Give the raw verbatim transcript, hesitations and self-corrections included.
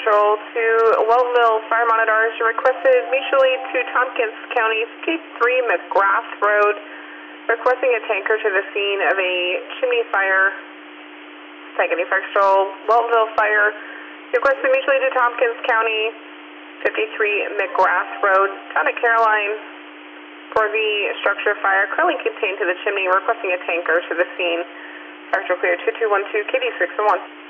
Patrol to Weltville Fire Monitors requested mutually to Tompkins County fifty-three McGrath Road, requesting a tanker to the scene of a chimney fire. Second Fire Patrol, Weltville Fire, requested mutually to Tompkins County fifty-three McGrath Road, Town of Caroline, for the structure fire currently contained to the chimney, requesting a tanker to the scene. Fire Patrol clear two two one two, K D six one.